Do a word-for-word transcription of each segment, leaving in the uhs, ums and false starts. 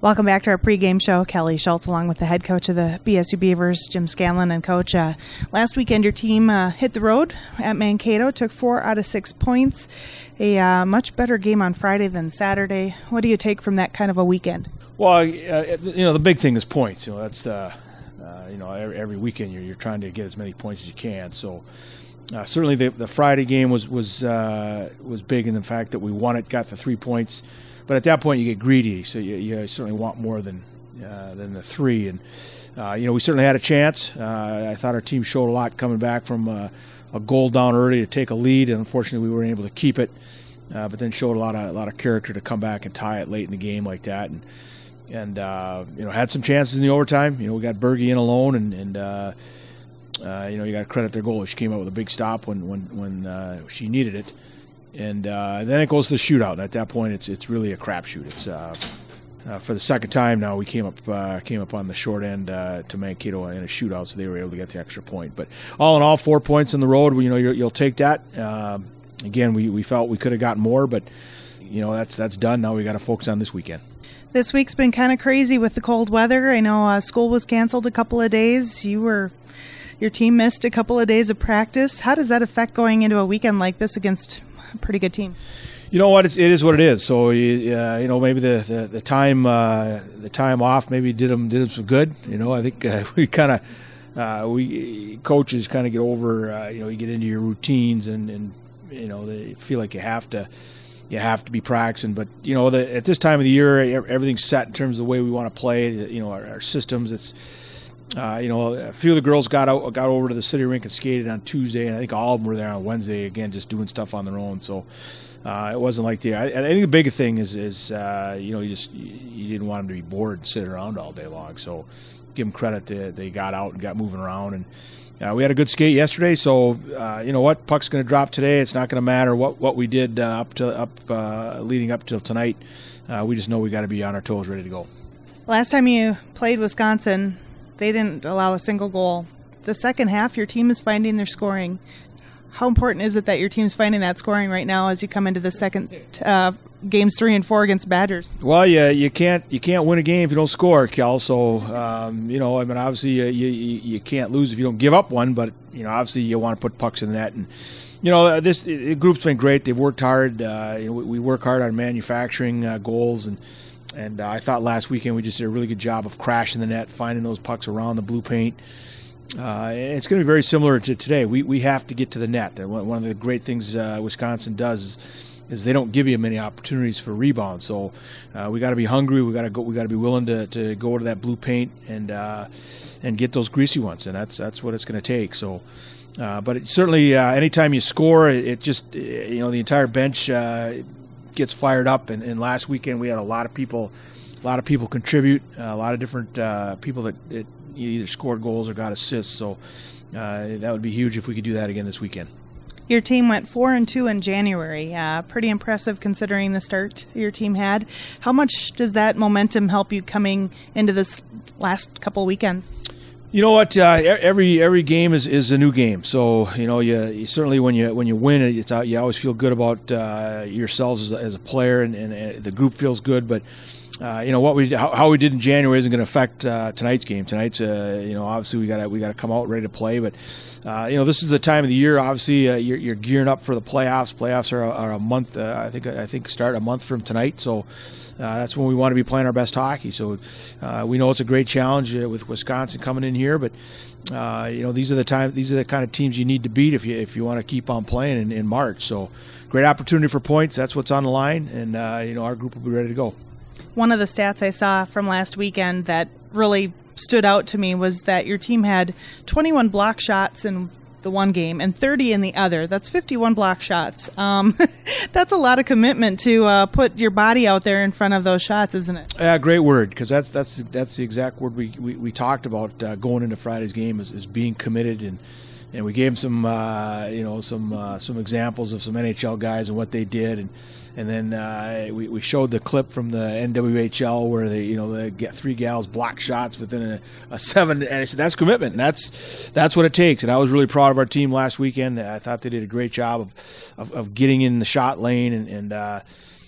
Welcome back to our pregame show. Kelly Schultz along with the head coach of the B S U Beavers, Jim Scanlon. And Coach, uh, last weekend your team uh, hit the road at Mankato, took four out of six points. A uh, much better game on Friday than Saturday. What do you take from that kind of a weekend? Well, uh, you know, the big thing is points. You know, that's, uh, uh, you know, every, every weekend you're, you're trying to get as many points as you can. So uh, certainly the, the Friday game was, was, uh, was big in the fact that we won it, got the three points. But at that point, you get greedy, so you, you certainly want more than uh, than the three. And uh, you know, we certainly had a chance. Uh, I thought our team showed a lot coming back from uh, a goal down early to take a lead, and unfortunately, we weren't able to keep it. Uh, but then showed a lot of a lot of character to come back and tie it late in the game like that, and and uh, you know, had some chances in the overtime. You know, we got Berge in alone, and and uh, uh, you know, you got to credit their goalie. She came out with a big stop when when when uh, she needed it. And uh, then it goes to the shootout. And at that point, it's it's really a crapshoot. It's uh, uh, for the second time now we came up uh, came up on the short end uh, to Mankato in a shootout, so they were able to get the extra point. But all in all, four points on the road. You know, you're, you'll take that. Uh, again, we, we felt we could have gotten more, but you know that's that's done. Now we got to focus on this weekend. This week's been kind of crazy with the cold weather. I know uh, school was canceled a couple of days. You were. Your team missed a couple of days of practice. How does that affect going into a weekend like this against a pretty good team? You know what? It's, it is what it is. So you, uh, you know, maybe the the, the time uh, the time off maybe did them did them some good. You know, I think uh, we kind of uh, we coaches kind of get over. Uh, you know, you get into your routines and, and you know they feel like you have to you have to be practicing. But you know, the, at this time of the year, everything's set in terms of the way we want to play. You know, our, our systems. It's Uh, you know, a few of the girls got out, got over to the city rink and skated on Tuesday, and I think all of them were there on Wednesday again, just doing stuff on their own. So uh, it wasn't like the. I, I think the big thing is, is uh, you know, you just you didn't want them to be bored and sit around all day long. So give them credit to they got out and got moving around, and uh, we had a good skate yesterday. So uh, you know what, puck's going to drop today. It's not going to matter what what we did uh, up to up uh, leading up till tonight. Uh, we just know we got to be on our toes, ready to go. Last time you played Wisconsin, they didn't allow a single goal. The second half, your team is finding their scoring. How important is it that your team's finding that scoring right now as you come into the second uh, games three and four against Badgers? Well, yeah, you can't you can't win a game if you don't score, Kel. So um, you know, I mean, obviously you, you you can't lose if you don't give up one. But you know, obviously you want to put pucks in the net. And you know, this the group's been great. They've worked hard. Uh, you know, we, we work hard on manufacturing uh, goals and. And uh, I thought last weekend we just did a really good job of crashing the net, finding those pucks around the blue paint. Uh, it's going to be very similar to today. We we have to get to the net. One of the great things uh, Wisconsin does is, is they don't give you many opportunities for rebounds. So uh, we got to be hungry. We got to go. We got to be willing to, to go to that blue paint and uh, and get those greasy ones. And that's that's what it's going to take. So. Uh, but it, certainly, uh, anytime you score, it, it just you know the entire bench. Uh, gets fired up, and, and last weekend we had a lot of people a lot of people contribute, uh, a lot of different uh, people that, that either scored goals or got assists, so uh, that would be huge if we could do that again this weekend. Your team went four and two in January. Uh, pretty impressive considering the start your team had. How much does that momentum help you coming into this last couple weekends? You know what? Uh, every every game is, is a new game. So you know, you, you certainly when you when you win it, it's, you always feel good about uh, yourselves as a, as a player, and, and the group feels good. But uh, you know what we how, how we did in January isn't going to affect uh, tonight's game. Tonight's uh, you know obviously we got we got to come out ready to play. But uh, you know this is the time of the year. Obviously uh, you're, you're gearing up for the playoffs. Playoffs are a, are a month. Uh, I think I think start a month from tonight. So. Uh, that's when we want to be playing our best hockey. So uh, we know it's a great challenge uh, with Wisconsin coming in here, but uh, you know these are the time these are the kind of teams you need to beat if you if you want to keep on playing in, in March. So great opportunity for points. That's what's on the line, and uh, you know our group will be ready to go. One of the stats I saw from last weekend that really stood out to me was that your team had twenty-one block shots in the one game and thirty in the other. That's fifty-one block shots. Um, that's a lot of commitment to uh, put your body out there in front of those shots, isn't it? Yeah, great word, because that's that's that's the exact word we we, we talked about uh, going into Friday's game is, is being committed, and and we gave them some uh, you know some uh, some examples of some N H L guys and what they did, and and then uh, we we showed the clip from the N W H L where they you know they get three gals block shots within a, a seven, and I said that's commitment, and that's that's what it takes. And I was really proud of our team last weekend. I thought they did a great job of of, of getting in the shot lane, and and uh,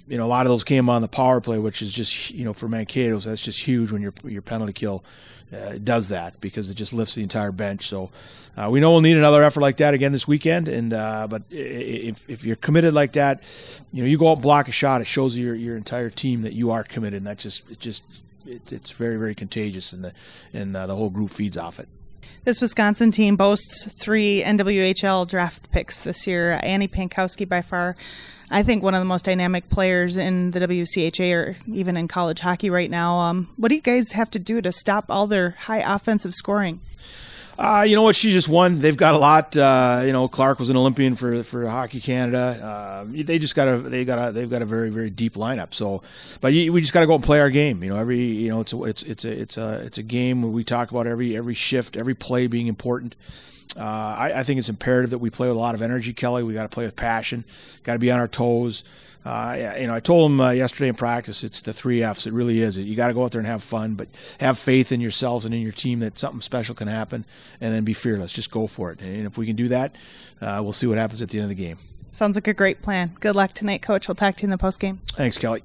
you know, a lot of those came on the power play, which is just, you know, for Mankato, that's just huge when your your penalty kill uh, does that, because it just lifts the entire bench. So uh, we know we'll need another effort like that again this weekend. And uh, but if if you're committed like that, you know, you go out and block a shot, it shows your your entire team that you are committed, and that just it just it, it's very very contagious, and the and uh, the whole group feeds off it. This Wisconsin team boasts three N W H L draft picks this year. Annie Pankowski, by far, I think one of the most dynamic players in the W C H A or even in college hockey right now. Um, what do you guys have to do to stop all their high offensive scoring? Uh, you know what? She just won. They've got a lot. Uh, you know, Clark was an Olympian for for Hockey Canada. Uh, they just got a they got a they've got a very very deep lineup. So, but you, we just got to go and play our game. You know, every you know it's a, it's it's a it's a it's a game where we talk about every every shift, every play being important. Uh, I, I think it's imperative that we play with a lot of energy, Kelly. We got to play with passion. Got to be on our toes. Uh, you know, I told him uh, yesterday in practice, it's the three F's. It really is. You got to go out there and have fun, but have faith in yourselves and in your team that something special can happen, and then be fearless. Just go for it. And if we can do that, uh, we'll see what happens at the end of the game. Sounds like a great plan. Good luck tonight, Coach. We'll talk to you in the postgame. Thanks, Kelly.